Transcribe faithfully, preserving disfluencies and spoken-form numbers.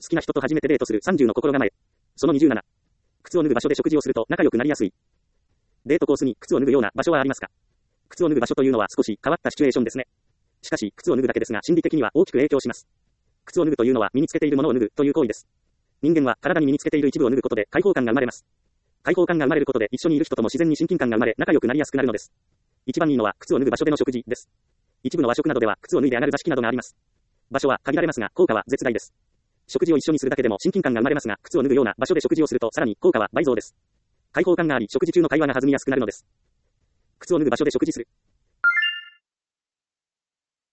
好きな人と初めてデートするさんじゅうの心構え。そのにじゅうなな。靴を脱ぐ場所で食事をすると仲良くなりやすい。デートコースに靴を脱ぐような場所はありますか？靴を脱ぐ場所というのは少し変わったシチュエーションですね。しかし、靴を脱ぐだけですが心理的には大きく影響します。靴を脱ぐというのは身につけているものを脱ぐという行為です。人間は体に身につけている一部を脱ぐことで解放感が生まれます。解放感が生まれることで一緒にいる人とも自然に親近感が生まれ仲良くなりやすくなるのです。一番いいのは靴を脱ぐ場所での食事です。一部の和食などでは靴を脱いで上がる座敷などがあります。場所は限られますが効果は絶大です。食事を一緒にするだけでも親近感が生まれますが、靴を脱ぐような場所で食事をするとさらに効果は倍増です。開放感があり食事中の会話が弾みやすくなるのです。靴を脱ぐ場所で食事する。